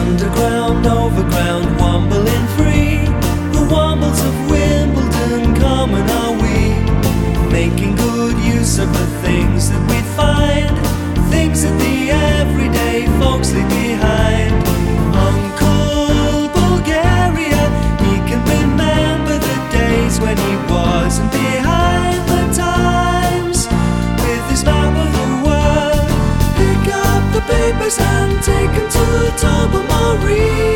Underground, overground, wombling free. The wombles of Wimbledon, common are we, making good use of the things that we find, things that the everyday folks leave behind. Uncle Bulgaria, he can remember the days when he wasn't behind the times. With his map of the world, pick up the papers and take him to Tobermory.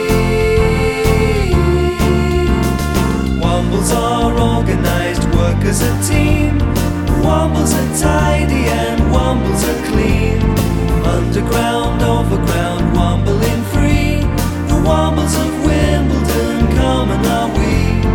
Wombles are organized, work as a team. Wombles are tidy and wombles are clean. Underground, overground, wombling free. The wombles of Wimbledon, common are we.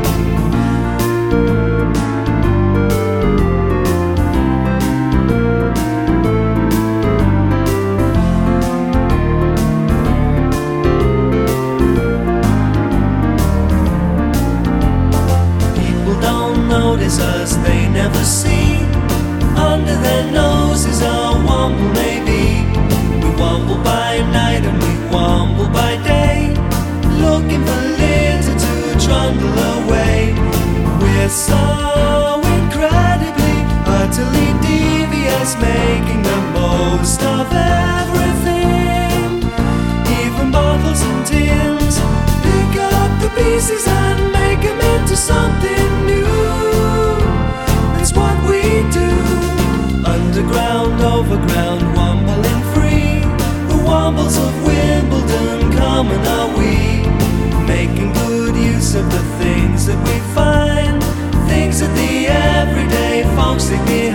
Notice us, they never see. Under their noses our womble may be. We womble by night and we womble by day, looking for litter to trundle away. We're so incredibly, utterly devious, making the most of everything. Even bottles and tins, pick up the pieces and make them into something new. That's what we do. Underground, overground, wombling free. The wombles of Wimbledon, common are we, making good use of the things that we find, things that the everyday folks leave behind.